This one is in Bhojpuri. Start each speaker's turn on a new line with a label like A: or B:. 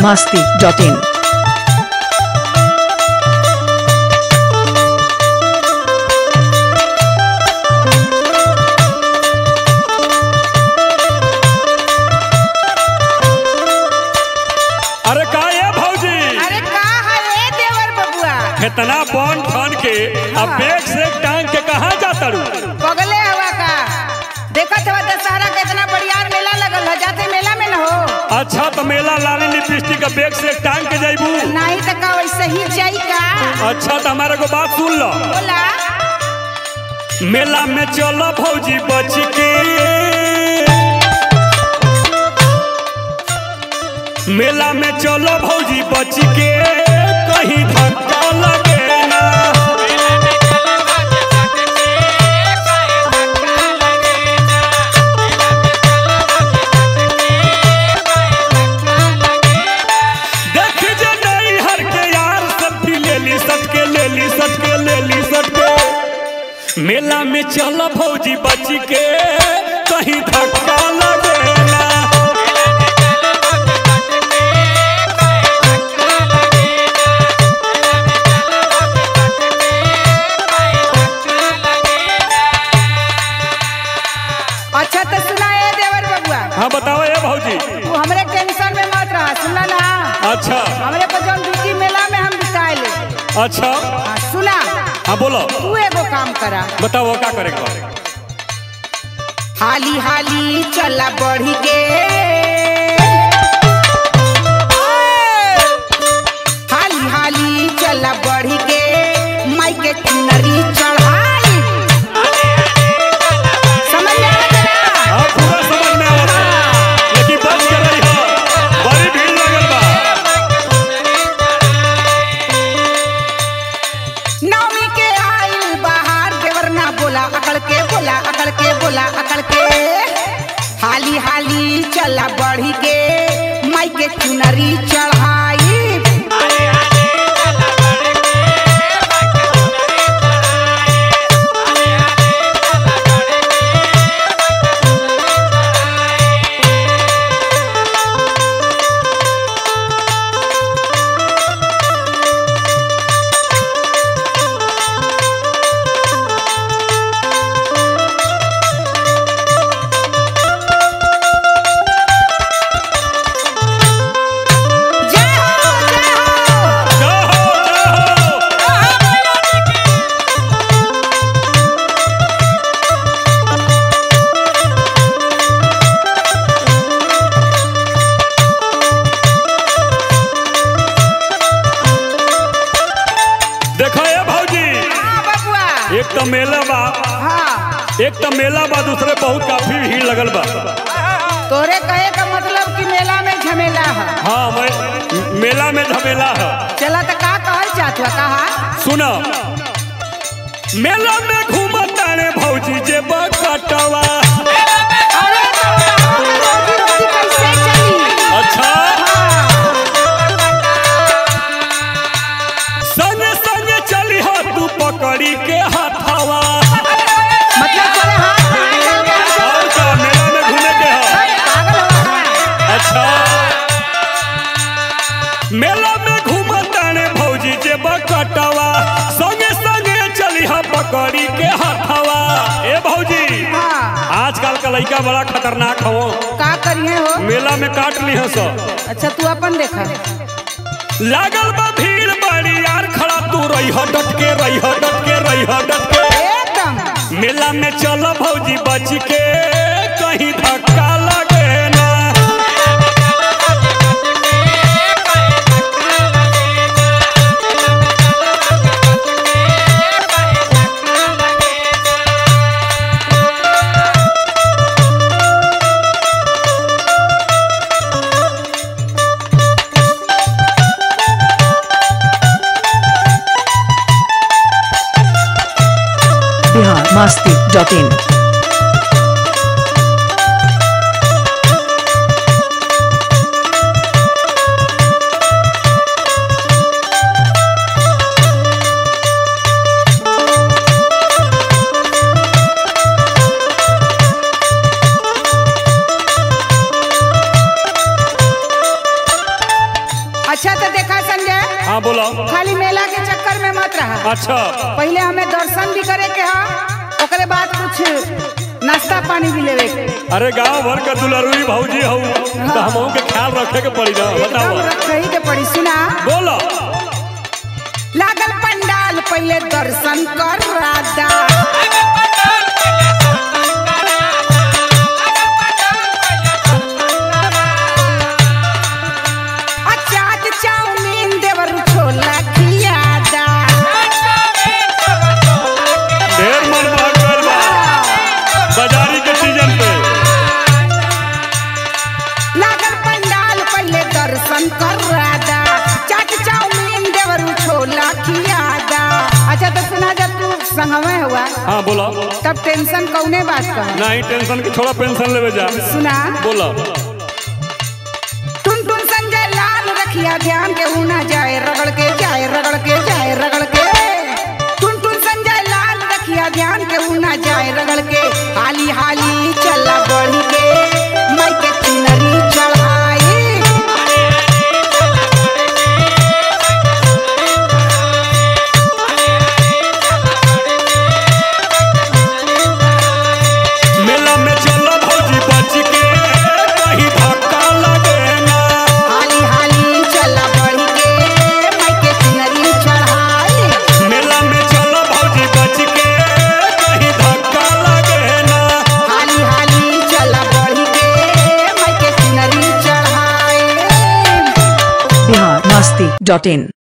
A: biharmasti.in।
B: अरे का ये भौजी
C: अरे का है ए देवर बबुआ
B: इतना बॉन्ड फान के अब बैग से टांग के कहाँ जाता रू?
C: पगले हवा का देखत हवा दशहरा के इतना बढ़िया मेला लगल है जाते मेला में न हो।
B: अच्छा तो मेला लाली लिपस्टिक का बैग से टांग के जाइबू।
C: नहीं तो का वैसे ही जाई का।
B: अच्छा तो हमारे को बात सुन लो।
C: बोला
B: मेला में चलो भौजी बच के, मेला में चलो भौजी बच के, कहीं धक्का लगे ना। देख जे नहीं हर के यार सट्टी ले ली सटके, ले ली सटके, ले ली सटके। मेला में चलो भौजी बच के, कहीं धक्का लगे ना।
C: अच्छा तो सुना ए देवर बबुआ
B: हाँ बताओ ये भौजी।
C: तू हमरे टेंशन में मत रहा सुना ना।
B: अच्छा
C: हमरे को जौन बिकी मेला में हम बिकाए ले।
B: अच्छा
C: हाँ, सुना
B: हाँ बोलो
C: तू एगो काम करा
B: बताओ क्या करेगा।
C: हाली हाली चला बढ़ी के, हाली हाली चला बढ़ी के, माई के चुनरी चढ़ाई। समझ में आ गया?
B: हाँ पूरा समझ में आ रहा है, लेकिन बच के रही हो, बड़ी भीड़ लगल बा।
C: नवमी के आइल बाहर देवर ना बोला अकड़ के, बोला अकड़ के, बोला अकड़ के। हाली हाली चला बढ़ी के, माई के चुनरी चढ़ाई। जय हो जय हो।
B: जाओ जाओ देखो ये भौजी,
C: हाँ बबुआ।
B: एक तो मेला बा,
C: हाँ
B: एक तो मेला बा, दूसरे बहुत काफी भीड़ लगल बा।
C: तोरे कहे का मतलब कि मेला में झमेला है।
B: हाँ मैं मेला में झमेला है।
C: चला तो का कहल चाहत हुआ कहा।
B: सुनो मेला में घूमता रे भौजी जे बकटवा।
C: अरे तो रोजी रोटी कैसे चली।
B: अच्छा
C: हाँ,
B: संगे संगे चली हो तू पकड़ी के हथवा।
C: मतलब तोरे हाथ में चल गया।
B: और का मेला में घूमे के है।
C: पागल हुआ का?
B: अच्छा मेला में घूमता रे भौजी जे बकटवा, संगे संगे चली हो पकड़ी के हथवा। ए भौजी
C: हाँ
B: आजकल का लड़का बड़ा खतरनाक हो,
C: का करिए हो।
B: मेला में काट ली है सब।
C: अच्छा तू अपन देखा।
B: लागल बा भीड़ बड़ी यार, खड़ा तू रही हो डटके, रही हो डटके, रही हो डटके।
C: एकदम
B: मेला में चलो भौजी बच के, कहीं धक्का लगे ना।
A: biharmasti.in।
B: अच्छा
C: पहले हमें दर्शन भी करे के हा, ओकरे बाद कुछ नाश्ता पानी भी लेवे के।
B: अरे गांव भर का दुलारुई भौजी हो तो हम के ख्याल रखे के पड़ी ना, बताओ
C: रखही के पड़ी। सुना
B: बोलो।
C: लागल पंडाल पहले दर्शन कर राजा, चाट चाउमीन देवर छोला खियादा।
B: ढेर मन भाग गइल बा बाजारी के सीजन पे।
C: लागल पंडाल पहले दर्शन कर राजा, चाट चाउमीन देवर छोला खियादा। अच्छा तो सुना, जब तू संगमे हुआ
B: हाँ बोलो।
C: तब टेंशन कौने बात का?
B: नहीं टेंशन के छोड़ा, पेंशन लेवे जा।
C: सुना
B: बोलो।
C: टुन टुन संजय लाल रखिया ध्यान के ऊना जाए रगड़ के, जाए रगड़ के, जाए रगड़ के। टुन टुन संजय लाल रखिया ध्यान के ऊना जाए रगड़ के। हाली हाली चला बढ़ी के माई के चुनरी चढ़ाई।
B: मेला में चलो भौजी बच के, कहीं धक्का लगे ना।
C: हाली हाली चला बढ़ी के माई के चुनरी चढ़ाई।
B: मेला में चलो भौजी बच के, कहीं धक्का लगे ना।
C: हाली हाली चला बढ़ी के माई के चुनरी चढ़ाई।
A: बिहार मस्ती.in